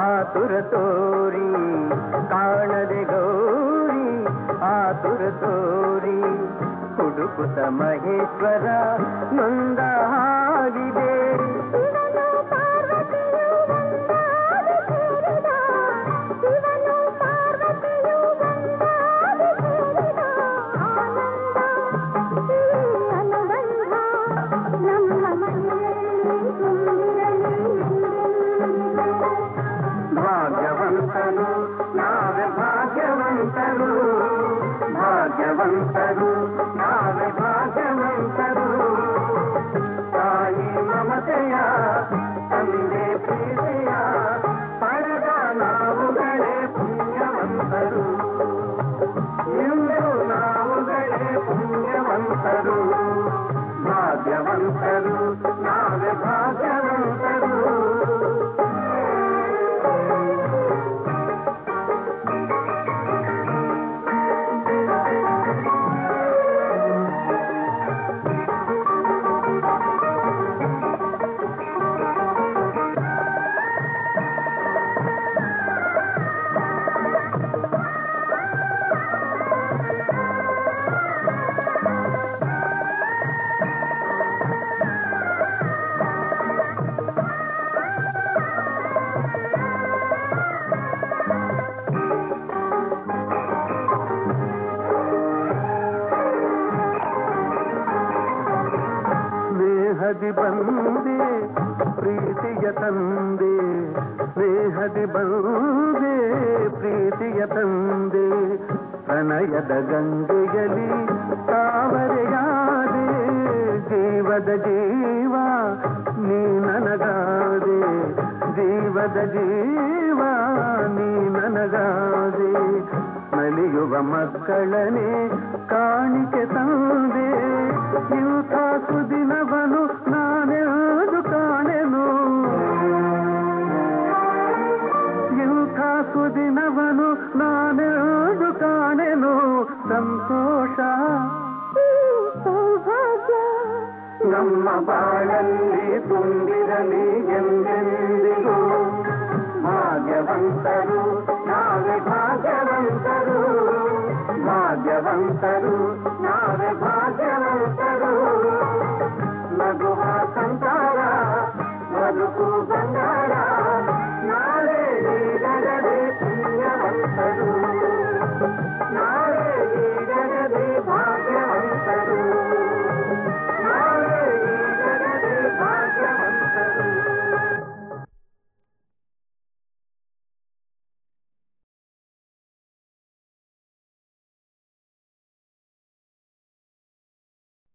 ಆತುರ ತೋರಿ ಕಾಣದೆ ಗೌರಿ ಆತುರ ತೋರಿ ಹುಡುಕುತ್ತ ಮಹೇಶ್ವರ ನೊಂದ ಹಾಗಿದೆ. ಭಾಗ್ಯವಂತರು ನಾವೇ ಭಾಗ್ಯವಂತರು ಭಾಗ್ಯವಂತರು ನಾವೇ ಭಾಗ್ಯವಂತರು. ತಾಯಿ ಮಮತೆಯ ತಂದೆ ಪ್ರೀತಿಯ ಪಡೆದ ನಾವುಗಳೇ ಪುಣ್ಯವಂತರು. ಇಂದು ನಾವುಗಳೇ ಪುಣ್ಯವಂತರು ಭಾಗ್ಯವಂತರು ನಾವೇ ಭಾಗ್ಯವಂತರು. ಸ್ನೇಹದಿ ಬಂದೆ ಪ್ರೀತಿಯ ತಂದೆ ಸ್ನೇಹದಿ ಬಂದೆ ಪ್ರೀತಿಯ ತಂದೆ ಪ್ರಣಯದ ಗಂಗೆಯಲ್ಲಿ ತಾವರೆಯಾದೆ ಜೀವದ ಜೀವ ನೀ ನನಗಾದೆ ಜೀವದ ಜೀವ ನೀ ನನಗಾದೆ ನಲಿಯುವ ಮಕ್ಕಳನೆ ಕಾಣಿಕೆ ತಂದೆ ಇಂಥ ಸುದಿನವನು ನಾನೆಂದು ಕಾಣೆನು ಇಂಥ ಸುದಿನವನು ನಾನೆಂದು ಕಾಣೆನು ಸಂತೋಷ ಸೌಭಾಗ್ಯ ನಮ್ಮ ಬಾಳಲ್ಲಿ ತುಂಬಿರಲಿ ಎಂದೆಂದಿಗೂ. ಭಾಗ್ಯವಂತರು ನಾವೇ ಭಾಗ್ಯವಂತರು ಭಾಗ್ಯವಂತರು